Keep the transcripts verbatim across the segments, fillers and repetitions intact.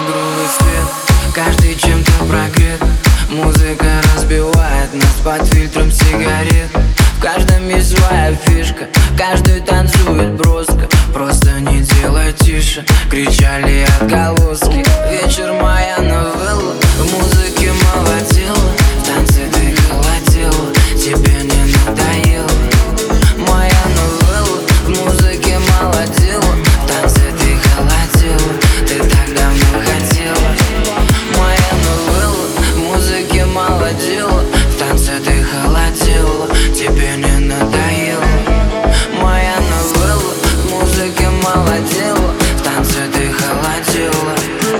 багровый свет, каждый чем-то прогрет. Музыка разбивает нас под фильтром сигарет. В каждом есть своя фишка, каждый танцует броско. Просто не делай тише, кричали отголоски. Вечер моя новелла, в музыке мало дела. В танце ты холодела, тебе не надоело. Моя новелла, в музыке мало дела. В танце ты холодела, ты так давно хотела. Моя новелла, в музыке мало дела. В танце ты холодела, тебе не надоело. Моя новелла, в музыке мало дела. В танце ты холодела.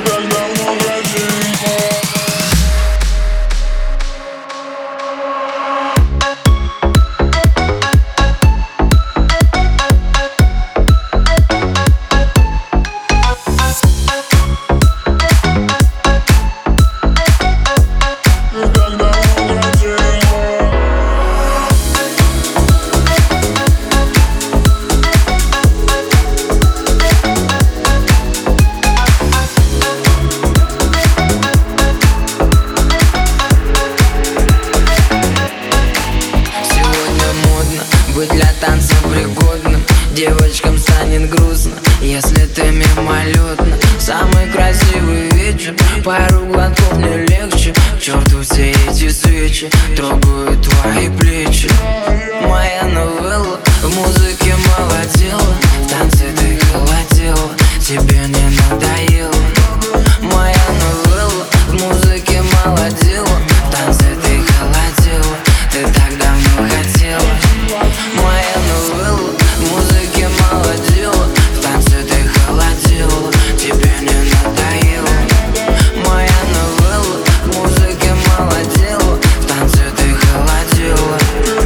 Быть для танца пригодным, девочкам станет грустно, если ты мимолетно. Самый красивый вечер, пару глотков не легче. К черту все эти свечи, трогают твои плечи. Моя новелла, в музыке мало дела. В танце ты холодела, тебе не надоело. Моя новелла, в музыке мало дела. В танце ты холодела, ты так давно хотела. Моя новелла, в музыке мало дела. В танце ты холодела, тебе не надоело. Моя новелла, в музыке мало дела. В танце ты холодела.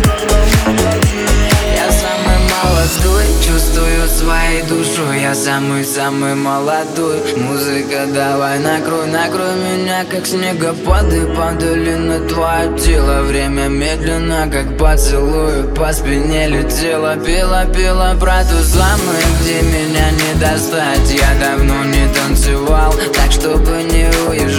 Я самый молодой, чувствую своей душой. Я самый-самый молодой. Музыка, давай накрой, накрой меня, как снегопады. Падали на твое тело. Время медленно, как поцелуй, по спине летела. Пела, пела про ту самую, где меня не достать. Я давно не танцевал, так чтобы не уезжать.